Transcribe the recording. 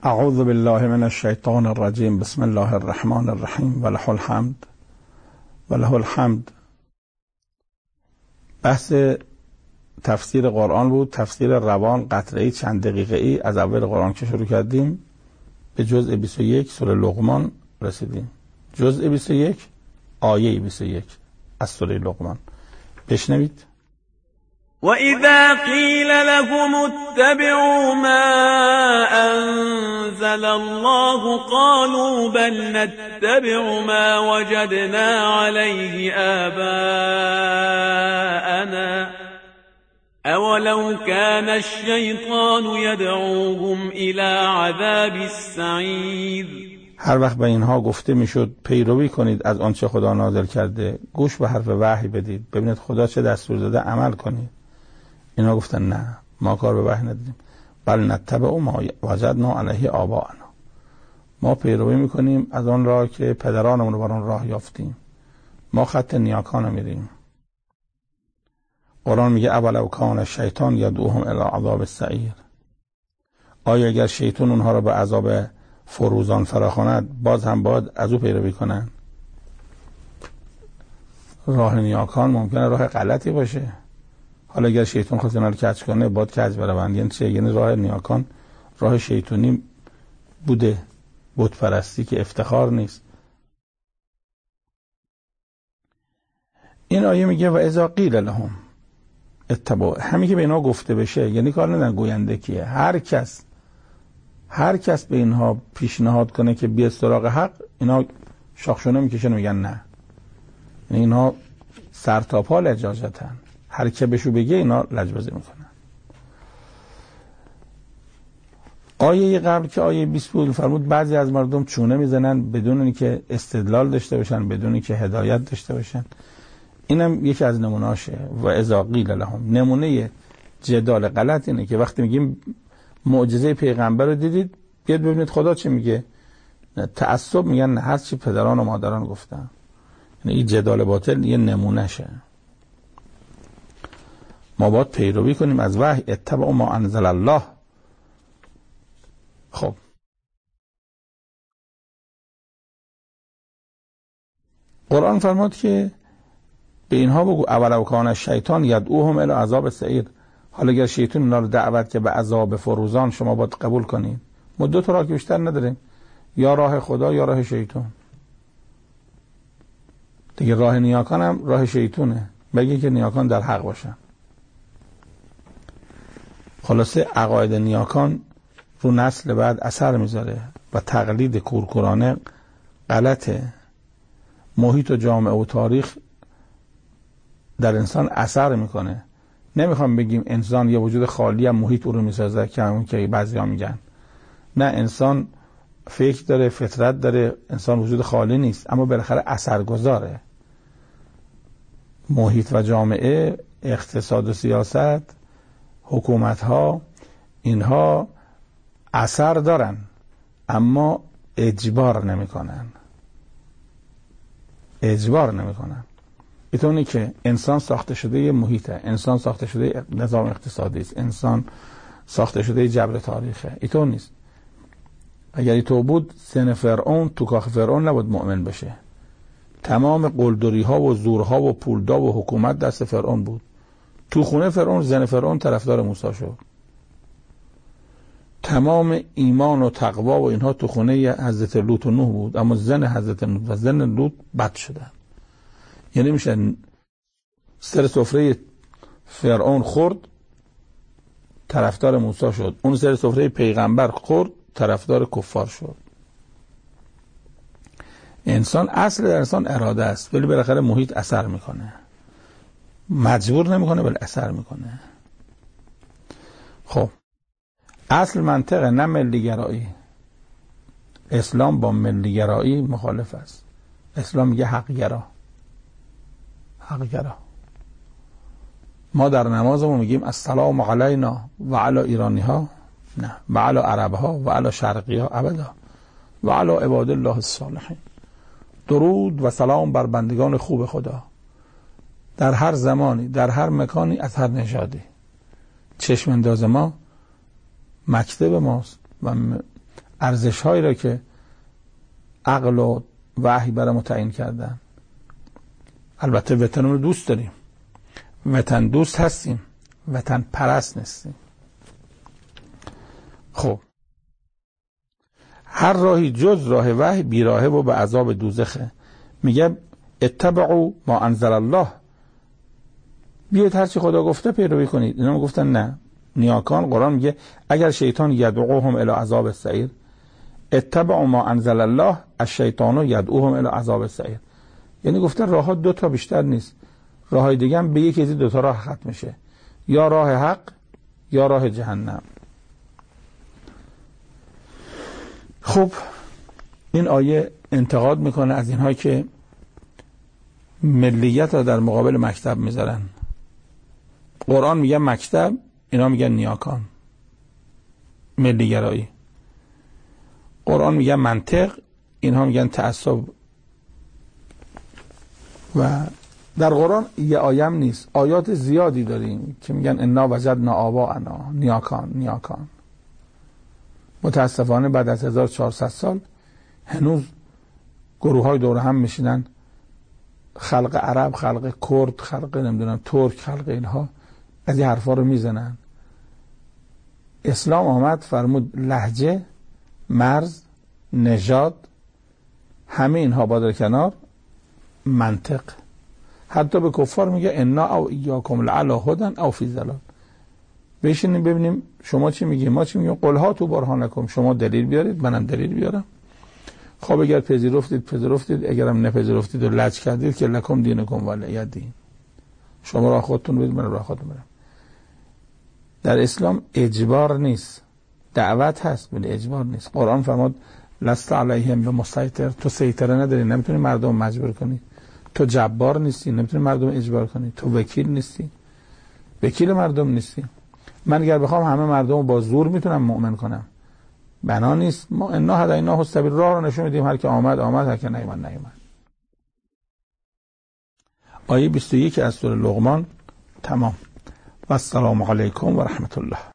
اعوذ بالله من الشیطان الرجیم. بسم الله الرحمن الرحیم و له الحمد و له الحمد. بحث تفسیر قرآن بود، تفسیر روان قطره‌ای چند دقیقه‌ای از اول قرآن که شروع کردیم به جزء 21 سوره لقمان رسیدیم. جزء 21 آیه 21 از سوره لقمان. بشنوید. وَإِذَا قِيلَ لَهُمُ اتَّبِعُوا مَا أَنزَلَ اللَّهُ قَالُوا بَلْ نَتَّبِعُ مَا وَجَدْنَا عَلَيْهِ آبَاءَنَا أَوَلَوْ كَانَ الشَّيْطَانُ يَدْعُوهُمْ إِلَى عَذَابِ السَّعِيرِ. هر وقت به اینها گفته میشد پیروی کنید از آنچه خدا نازل کرده، گوش به حرف وحی بدید، ببینید خدا چه دستور داده عمل کنید. اینا گفتن نه، ما کار به وحی نداریم. بل نتبع ما وجدنا علیه آباءنا، ما پیروی میکنیم از آن راه که پدرانمون رو بر آن راه یافتیم، ما خط نیاکان میریم. قرآن میگه اولو کان الشیطان یدعوهم الی عذاب السعیر. آیا اگر شیطان اونها رو به عذاب فروزان فراخواند باز هم باید از او پیروی کنن؟ راه نیاکان ممکنه راه غلطی باشه. حالا اگر شیطان خواست اینا رو کج کنه باید کج بروند. یعنی چه؟ یعنی راه نیاکان راه شیطانی بوده، بت پرستی که افتخار نیست. این آیه میگه و اذا قیل لهم اتبعوا، همین که به اینا گفته بشه، یعنی کار ندارن گوینده کیه، هر کس به اینها پیشنهاد کنه که بیا سراغ حق، اینا شاخشونه میکشن و میگن نه. یعنی اینا سر تا پا لجاجتن، هر که بهشو بگه اینا لجبازی میکنن. آیه قبل که آیه 20 بود فرمود بعضی از مردم چونه میزنن بدون اینکه استدلال داشته باشن، بدون اینکه هدایت داشته باشن. اینم یکی از نمونهاشه. و اذا قیل لهم، نمونه جدال غلط اینه که وقتی میگیم معجزه پیغمبر رو دیدید بیاد ببینید خدا چی میگه، تعصب میگن نه، هر چی پدران و مادران گفتن. یعنی این جدال باطل یه نمونه شه. ما باید پیروی کنیم از وحی، اتبع ما انزل الله. خب قرآن فرمود که به اینها بگو اولو کان الشیطان یدعوهم الی عذاب السعیر. حالا اگر شیطان اینا رو دعوت که به عذاب فروزان، شما باید قبول کنید. ما دو تا راه که بیشتر نداریم، یا راه خدا یا راه شیطان. دیگه راه نیاکان هم راه شیطونه، بگی که نیاکان در حق باشن. خلاصه عقاید نیاکان رو نسل بعد اثر میذاره و تقلید کورکورانه غلطه. محیط و جامعه و تاریخ در انسان اثر میکنه. نمیخوام بگیم انسان یه وجود خالی هم محیط او رو میسازه که همون که بعضی ها میگن. نه، انسان فکر داره، فطرت داره، انسان وجود خالی نیست، اما بالاخره اثرگذاره. محیط و جامعه، اقتصاد و سیاست، حکومت ها، اینها اثر دارن اما اجبار نمیکنن. اینطوری که انسان ساخته شده یه محیطه، انسان ساخته شده نظام اقتصادی است، انسان ساخته شده جبر تاریخه. اینطور نیست. اگر اینطور بود سن فرعون تو کاخ فرعون نبود مؤمن بشه. تمام قلدری ها و زورها و پولدا و حکومت دست فرعون بود. تو خونه فرعون زن فرعون طرفدار موسی شد. تمام ایمان و تقوا و اینها تو خونه حضرت لوط و نوح بود، اما زن حضرت نوح و زن لوط بد شدن. یعنی میشه سر سفره فرعون خورد طرفدار موسی شد، اون سر سفره پیغمبر خورد طرفدار کفار شد. انسان اصل در انسان اراده است، ولی بالاخره محیط اثر میکنه. مجبور نمیکنه ولی اثر میکنه. خب اصل منطقه، نه ملیگرایی. اسلام با ملیگرایی مخالف است. اسلام میگه حقگرا. ما در نمازمون میگیم السلام علینا و علی ایرانی ها، نه، و علی عرب ها و علی شرقی ها ابدا، و علی عباد الله الصالحین. درود و سلام بر بندگان خوب خدا در هر زمانی، در هر مکانی، از هر نژادی. چشم انداز ما مکتب ماست و ارزش هایی را که عقل و وحی برای تعیین کردن. البته وطن رو دوست داریم، وطن دوست هستیم، وطن پرست نیستیم. خب هر راهی جز راه وحی بیراهه و به عذاب دوزخه. میگه اتبعوا ما انزل الله، بیاید هر چی خدا گفته پیروی کنید. اینا گفتن نه. نیاکان قرآن میگه اگر شیطان یدعوهم الی عذاب السعیر، اتبعوا ما انزل الله الشیطان یدعوهم الی عذاب السعیر. یعنی گفتن راه ها دو تا بیشتر نیست، راه های دیگه هم به یکی از دو تا راه ختم میشه، یا راه حق یا راه جهنم. خب این آیه انتقاد میکنه از اینهایی که ملیت را در مقابل مکتب میذارن. قرآن میگه مکتب، اینا میگن نیاکان، ملیگرایی. قرآن میگه منطق، اینها میگن تعصب. و در قرآن یه آیم نیست، آیات زیادی داریم که میگن انا وجدنا آباءنا، نیاکان. متاسفانه بعد از 1400 سال هنوز گروه های دور هم میشینن، خلق عرب، خلق کرد، خلق نمیدونم ترک، خلق اینها از این حرفا رو میزنن. اسلام آمد فرمود لهجه، مرز، نژاد، همه اینها با در کنار، منطق. حتی به کفار میگه انا او ایاکم لعلی هدی او فی ضلال. بشینیم ببینیم شما چی میگی، ما چی میگیم. قل هاتوا برهانکم، شما دلیل بیارید منم دلیل بیارم. خب اگر پذیرفتید، اگرم نپذیرفتید و لج کردید که لکم دینکم ولی دین، شما راه خودتون برید من راه خودم برم. در اسلام اجبار نیست، دعوت هست ولی اجبار نیست. قرآن فرمود لست علیهم بمسیطر، تو سیطره نداری، نمیتونی مردم مجبور کنی. تو جبار نیستی، نمیتونی مردم اجبار کنی. تو وکیل نیستی، وکیل مردم نیستی. من اگر بخوام همه مردم با زور میتونم مؤمن کنم، بنا نیست. ما انا هدیناه السبیل، راه رو نشون میدیم، هر که آمد هر که نیامد. آیه 21 از سوره لقمان تمام. و السلام علیکم و رحمت الله.